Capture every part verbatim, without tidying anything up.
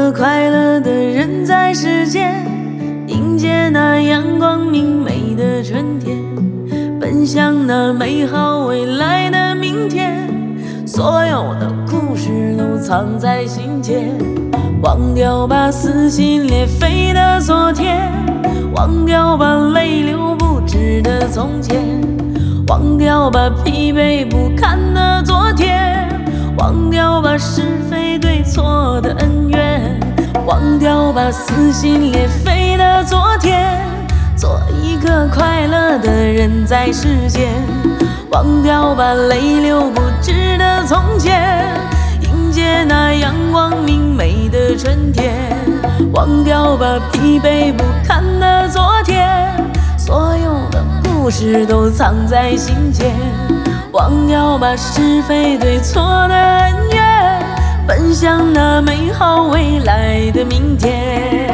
个快乐的人在世间，迎接那阳光明媚的春天，奔向那美好未来的明天。所有的故事都藏在心间，忘掉吧撕心裂肺的昨天，忘掉吧泪流不止的从前，忘掉吧疲惫不堪的昨天，忘掉吧是非对错的恩怨，忘掉吧撕心裂肺的昨天，做一个快乐的人在世间。忘掉吧泪流不止的从前，迎接那阳光明媚的春天，忘掉吧疲惫不堪的昨天，所有的故事都藏在心间，忘掉吧是非对错的恩怨，奔向那美好未来的明天。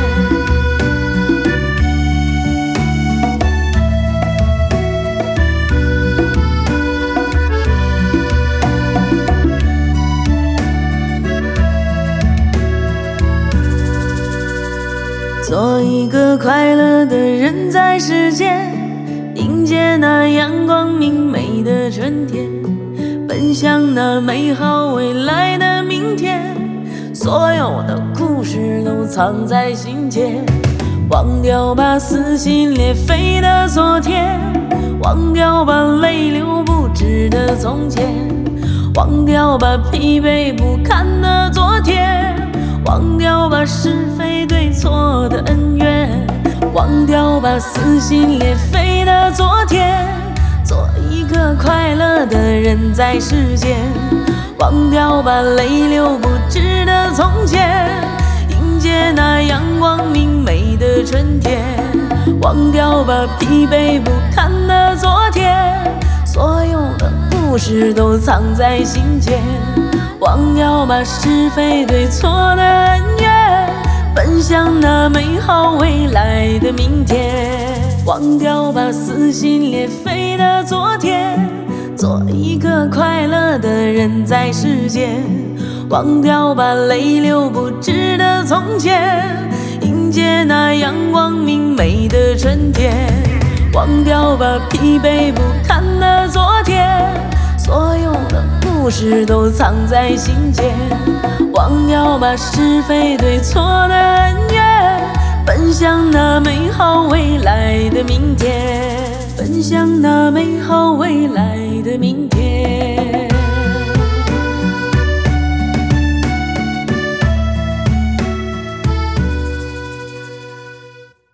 做一个快乐的人在世间，迎接那阳光明媚的春天，奔向那美好未来的明天。所有的故事都藏在心间，忘掉吧撕心裂肺的昨天，忘掉吧泪流不止的从前，忘掉吧疲惫不堪的昨天，忘掉吧是非对错的恩怨，忘掉吧撕心裂肺的昨天，做一个快乐的人在世间。忘掉吧泪流不止的从前，迎接那阳光明媚的春天，忘掉吧疲惫不堪的昨天，所有的故事都藏在心间，忘掉吧是非对错的恩怨，奔向那美好未来的明天。忘掉吧撕心裂肺的昨天，做一个快乐的人在世间。忘掉吧泪流不止的从前，迎接那阳光明媚的春天，忘掉吧疲惫不堪的昨天，所有的故事都藏在心间，忘掉吧是非对错的恩怨，奔向那美好未来的明天，奔向那美好未来的明天。